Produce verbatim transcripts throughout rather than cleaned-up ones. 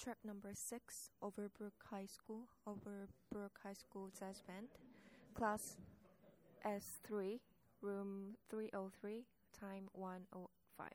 track number six, Overbrook High School, Overbrook High School Jazz Band, class S three, room three oh three, time one oh five.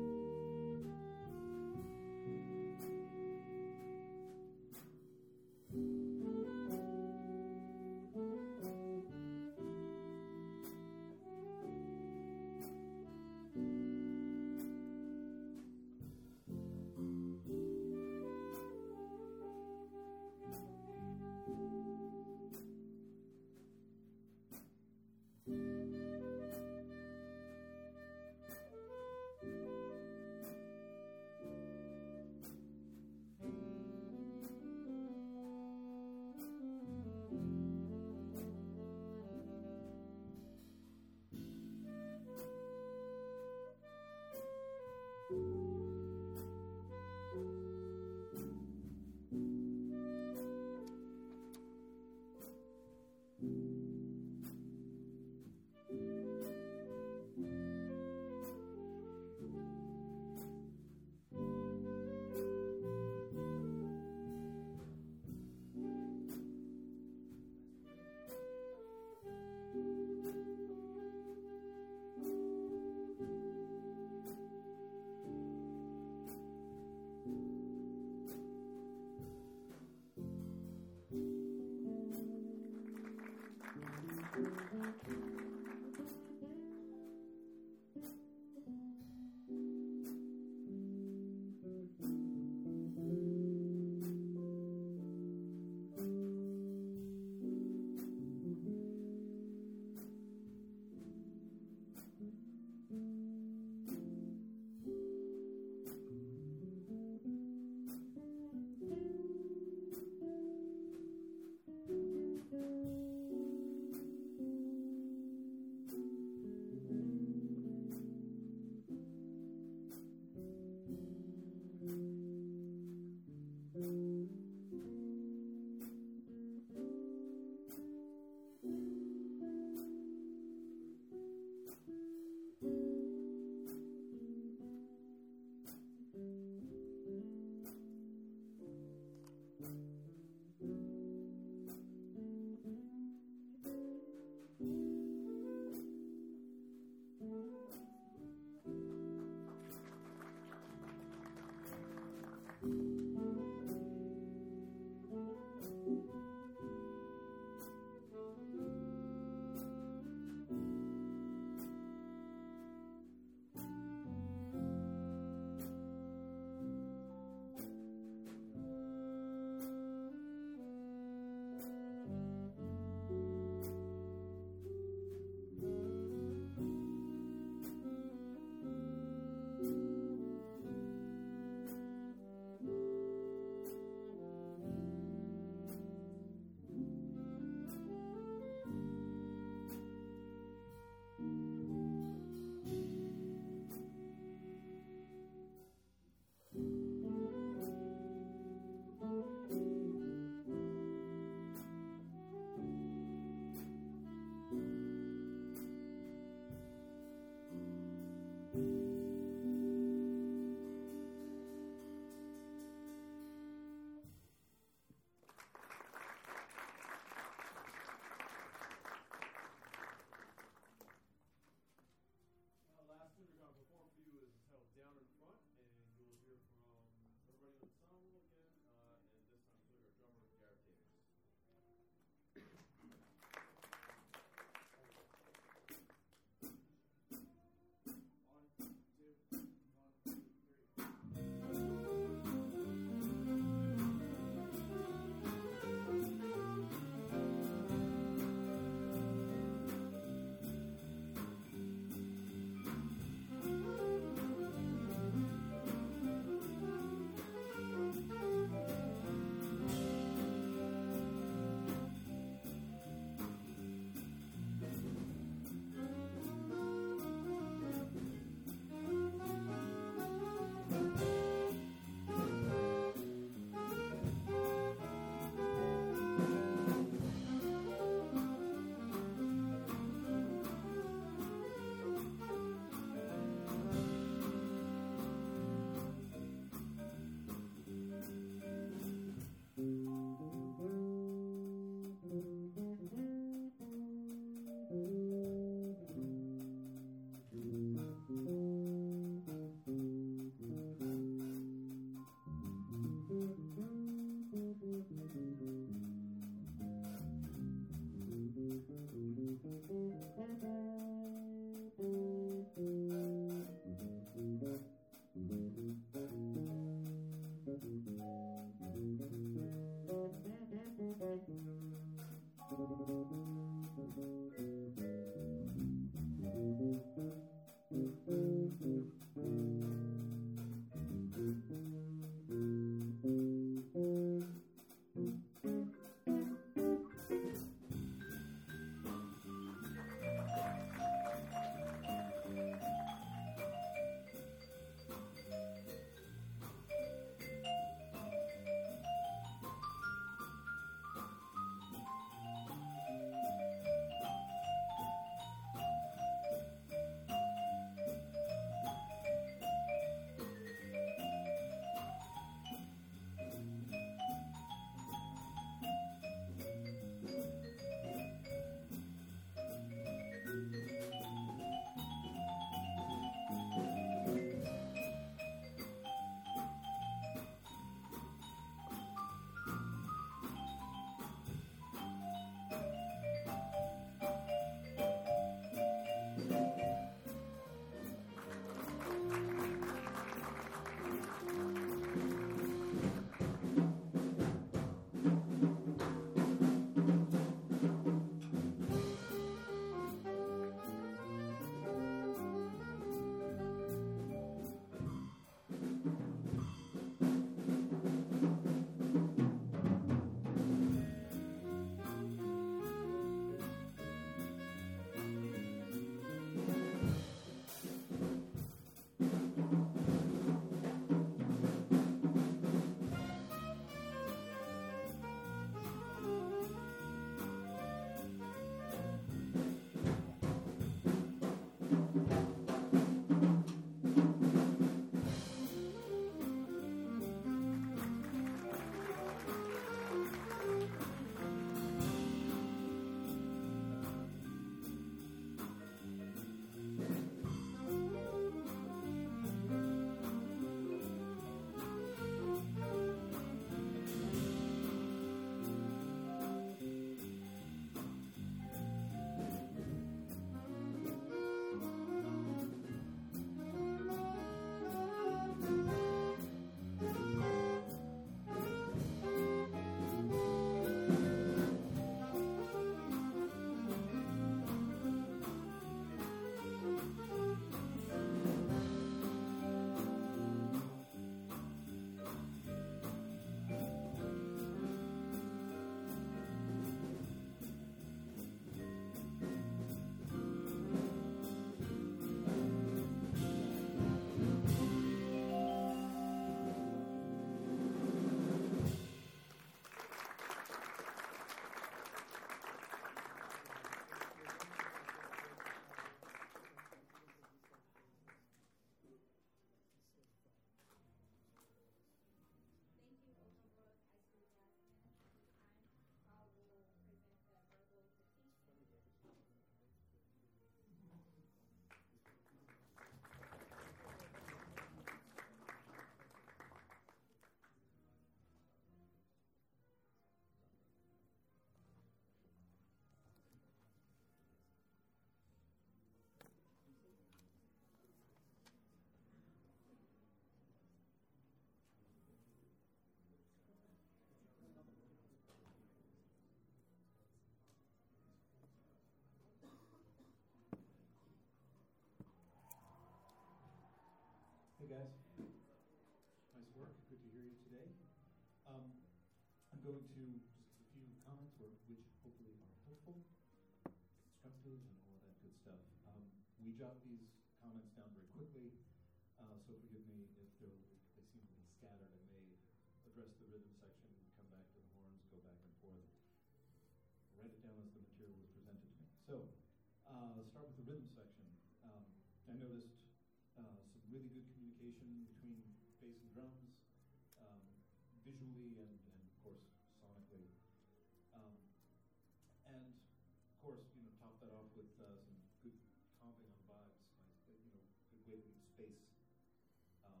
Hey guys, nice work. Good to hear you today. Um, I'm going to just a few comments, or, which hopefully are helpful, constructive, and all of that good stuff. Um, we jot these comments down very quickly, uh, so forgive me if they seem a little scattered. I may address the rhythm section, come back to the horns, go back and forth, write it down as the material is presented to me. So, uh, let's start with the rhythm section. Um, I noticed uh, some really good communication between bass and drums, um, visually and, and of course sonically. Um, and of course, you know, top that off with uh, some good comping on vibes, nice, you know, good way to leave space. Um,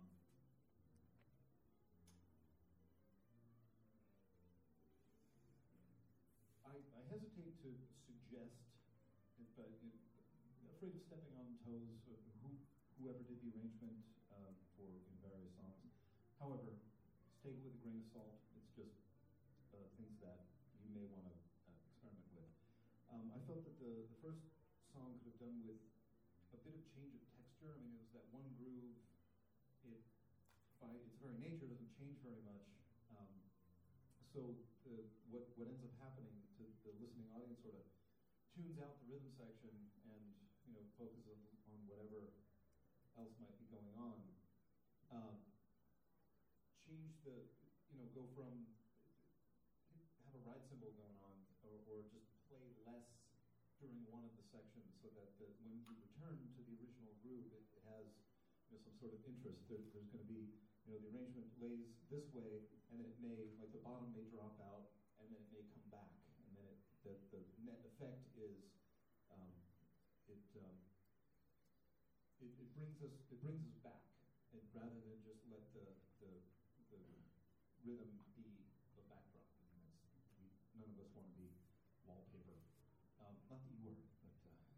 I, I hesitate to suggest, if, uh, if, afraid of stepping on toes of who, whoever did the arrangement uh, for you know, various songs. However, just take it with a grain of salt. It's just uh, things that you may want to uh, experiment with. Um, I felt that the, the first song could have done with a bit of change of texture. I mean, it was that one groove. It, by its very nature, doesn't change very much. Um, so the, what, what ends up happening to the listening audience sort of tunes out the rhythm section and you know focuses on whatever else might be going on. Um, change the, you know, go from, have a ride cymbal going on, or, or just play less during one of the sections so that the, when you return to the original groove, it, it has you know, some sort of interest. There, there's going to be, you know, the arrangement lays this way, and then it may, like the bottom may drop out, and then it may come back, and then it, the, the net effect is, um, it, um, it, it brings us, it brings us back, and rather than just let the, the, the rhythm be the backdrop. I mean, that's, we, none of us want to be wallpaper. Um, not that you were, but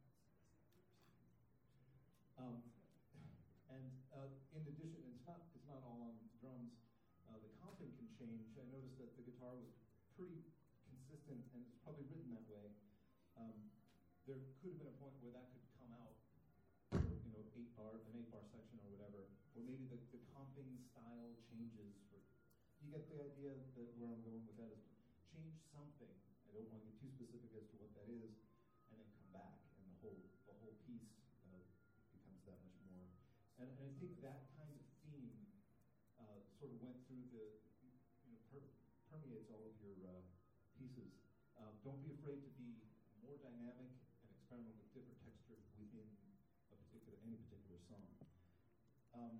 uh, um, and uh, in addition, it's not it's not all on drums. Uh, the comping can change. I noticed that the guitar was pretty consistent, and it's probably written that way. Um, there could have been a point where that could come out, for, you know, eight bar, an eight bar section or whatever, or maybe the, the comping style changes. For you get the idea that where I'm going with that is change something. I don't want to get too specific as to what that is, and then come back, and the whole the whole piece uh, becomes that much more. And, and I think that kind of theme uh, sort of went through the, you know, per, permeates all of your uh, pieces. Uh, don't be afraid to be more dynamic and experiment with different textures within a particular any particular song. Um,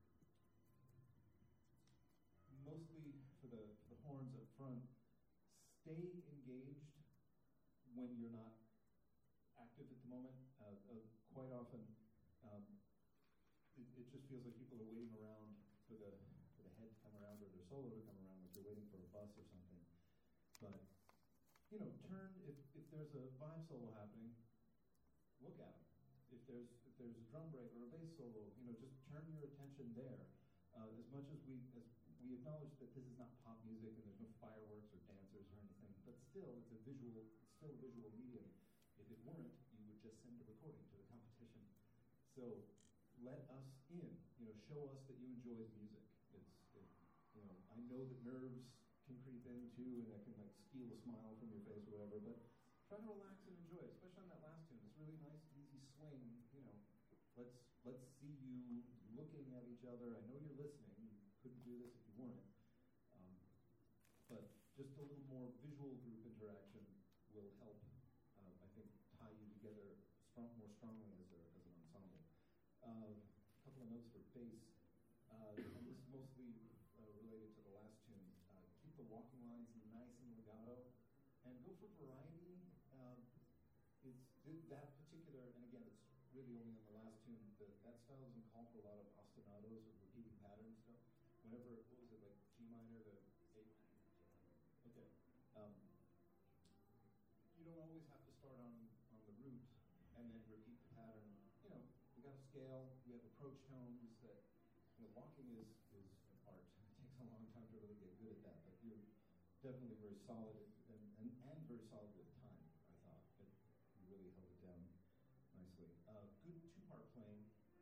mostly for the for the horns up front, stay engaged when you're not active at the moment. Uh, uh, quite often, um, it, it just feels like people are waiting around for the for the head to come around or their solo to come around, like they're waiting for a bus or something. But you know, turn if if there's a vibe solo happening, look at them. If there's if there's a drum break or a bass solo, you know, just turn your attention there. Uh, as much as we as we acknowledge that this is not pop music and there's no fireworks or dancers or anything, but still, it's a visual. It's still a visual medium. If it weren't, you would just send a recording to the competition. So let us in. You know, show us that you enjoy the music. It's it, you know, I know that nerves can creep in too, and that can like steal a smile from your face or whatever. But try to relax and enjoy it, especially on that last tune. It's really nice, easy swing. You know, let's let's see you looking at each other. I know you're listening. You couldn't do this if you weren't. Um, but just a little more visual group interaction will help. Uh, I think tie you together strong, more strongly as a as an ensemble. Uh, a couple of notes for bass. Uh, and this is mostly uh, related to the last tune. Uh, keep the walking lines nice and legato, and go for variety. Um, it's th- that particular, and again, it's really only on the last tune. The, that style doesn't call for a lot of ostinatos or repeating patterns stuff. Whenever, what was it, like G minor to A? Okay. Um, you don't always have to start on, on the root and then repeat the pattern. You know, we got a scale, we have approach tones that, you know, walking is, is an art. It takes a long time to really get good at that, but you're definitely very solid and, and, and very solid with time, I thought. But you really held it down nicely. Uh, good two-part playing,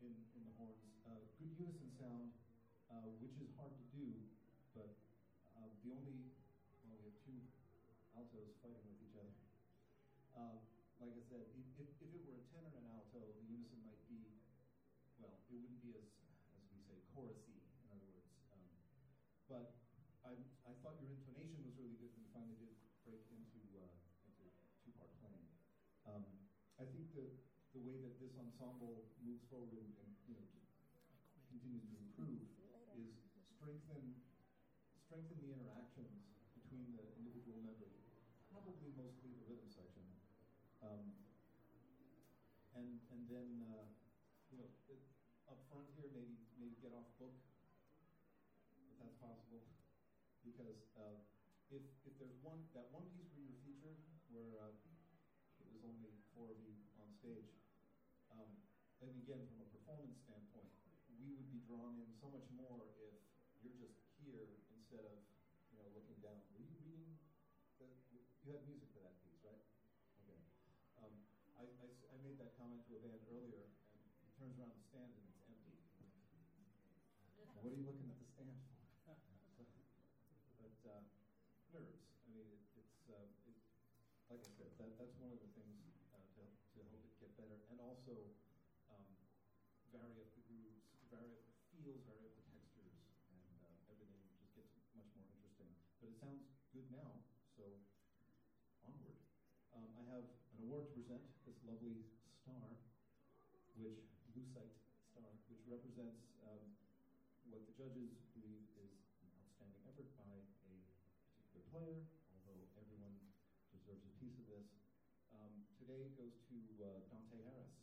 in, in the horns. Uh, good unison sound, uh, which is hard to do, but uh, the only, well, we have two altos fighting with each other. Um, like I said, if, if, if it were a tenor and an alto, the unison might be, well, it wouldn't be as, as we say, chorusy, in other words. Um, but I, I thought your intonation was really good when you finally did break into, uh, into two-part playing. Um, I think the, the way that this ensemble moves forward and, and you know, continues to improve is strengthen, strengthen the interactions between the individual members, probably mostly the rhythm section. Um, and and then uh, you know it, up front here maybe maybe get off book if that's possible, because uh, if if there's one that one piece where you're featured where uh, it was only four of you on stage, um, and again from a performance standpoint, we would be drawn in so much more if you're just here instead of you know looking down. Were you reading? The, you had music for that piece, right? Okay. Um, I, I, I made that comment to a band earlier, and he turns around the stand and it's empty. What are you looking at the stand for? But uh, nerves. I mean, it, it's uh, it, like I said, that that's one of the things uh, to to help it get better, and also um, vary up the grooves, vary up the feels, vary up the textures, and uh, everything just gets much more interesting. But it sounds good now, so onward. Um, I have an award to present, this lovely star, which, Lucite star, which represents um, what the judges believe is an outstanding effort by a particular player, although everyone deserves a piece of this. Um, today goes to uh, Dante Harris.